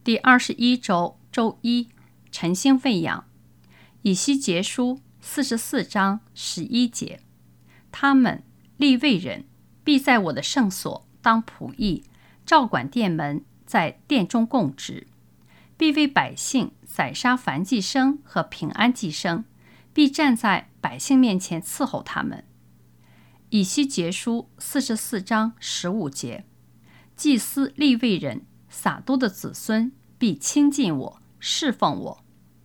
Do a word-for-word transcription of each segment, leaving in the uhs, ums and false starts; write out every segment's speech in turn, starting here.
第二十一周周一，晨星喂养。以西结书四十四章十一节，他们利未人必在我的圣所当仆役，照管殿门，在殿中供职，必为百姓宰杀燔祭牲和平安祭牲，必站在百姓面前伺候他们。以西结书四十四章十五节，祭司利未人撒督的子孙必亲近我，侍奉我。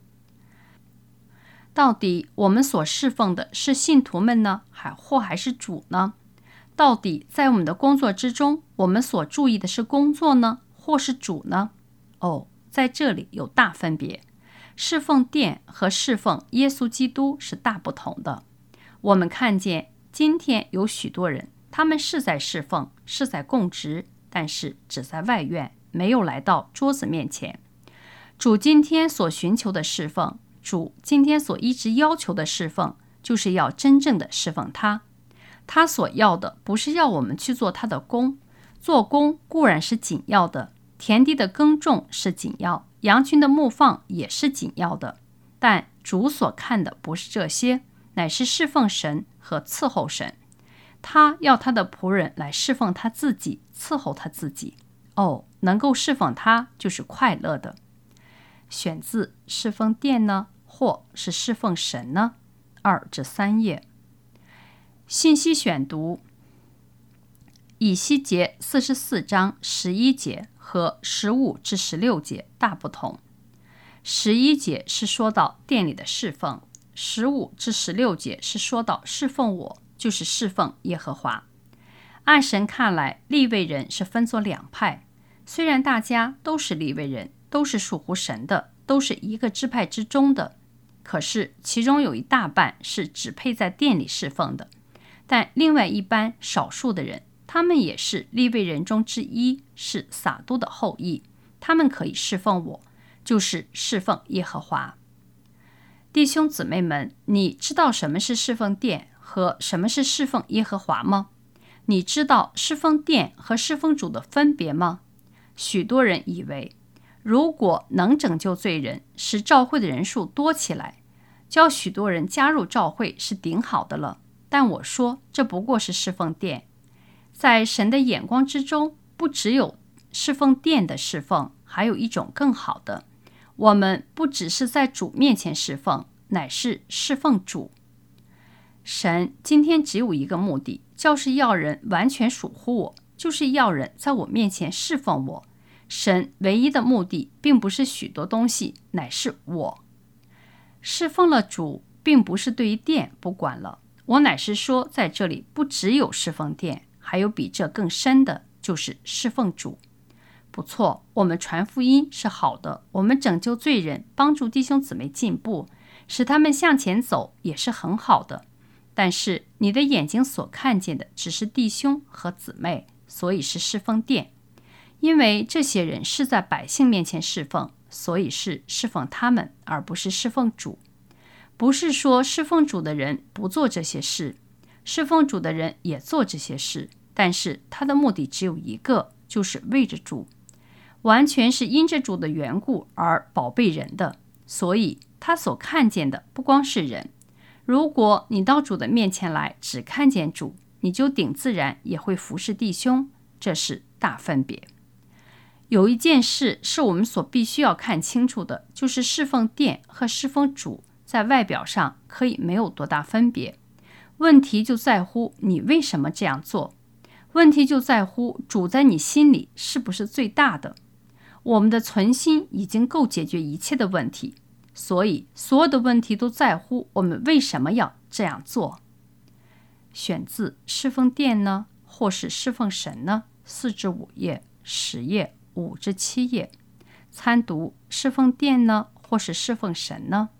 到底我们所侍奉的是信徒们呢，还或还是主呢？到底在我们的工作之中，我们所注意的是工作呢，或是主呢？哦，在这里有大分别。侍奉殿和侍奉耶稣基督是大不同的。我们看见今天有许多人，他们是在侍奉，是在供职，但是只在外院，没有来到桌子面前。主今天所寻求的侍奉，主今天所一直要求的侍奉，就是要真正的侍奉他。他所要的不是要我们去做他的工，做工固然是紧要的，田地的耕种是紧要，羊群的牧放也是紧要的，但主所看的不是这些，乃是侍奉神和伺候神。他要他的仆人来侍奉他自己，伺候他自己。哦，能够侍奉他就是快乐的。选自侍奉殿呢，或是侍奉神呢？二至三页。信息选读：以西结四十四章十一节和十五至十六节大不同。十一节是说到殿里的侍奉，十五至十六节是说到侍奉我，就是侍奉耶和华。按神看来，利未人是分作两派，虽然大家都是利未人，都是属乎神的，都是一个支派之中的，可是其中有一大半是只配在殿里侍奉的，但另外一般少数的人，他们也是利未人中之一，是撒督的后裔，他们可以侍奉我，就是侍奉耶和华。弟兄姊妹们，你知道什么是侍奉殿和什么是侍奉耶和华吗？你知道侍奉殿和侍奉主的分别吗？许多人以为，如果能拯救罪人，使教会的人数多起来，叫许多人加入教会是顶好的了。但我说，这不过是侍奉殿。在神的眼光之中，不只有侍奉殿的侍奉，还有一种更好的。我们不只是在主面前侍奉，乃是侍奉主。神今天只有一个目的，就是要人完全属乎我，就是要人在我面前侍奉我。神唯一的目的并不是许多东西，乃是我。侍奉了主，并不是对于殿不管了，我乃是说，在这里不只有侍奉殿，还有比这更深的，就是侍奉主。不错，我们传福音是好的，我们拯救罪人，帮助弟兄姊妹进步，使他们向前走，也是很好的。但是你的眼睛所看见的只是弟兄和姊妹，所以是侍奉殿。因为这些人是在百姓面前侍奉，所以是侍奉他们，而不是侍奉主。不是说侍奉主的人不做这些事，侍奉主的人也做这些事，但是他的目的只有一个，就是为着主，完全是因着主的缘故而宝贝人的，所以他所看见的不光是人。如果你到主的面前来只看见主，你就顶自然也会服侍弟兄，这是大分别。有一件事是我们所必须要看清楚的，就是侍奉殿和侍奉主在外表上可以没有多大分别，问题就在乎你为什么这样做，问题就在乎主在你心里是不是最大的。我们的存心已经够解决一切的问题，所以所有的问题都在乎我们为什么要这样做。选自侍奉殿呢，或是侍奉神呢？四至五页、十页、五至七页。参读侍奉殿呢，或是侍奉神呢？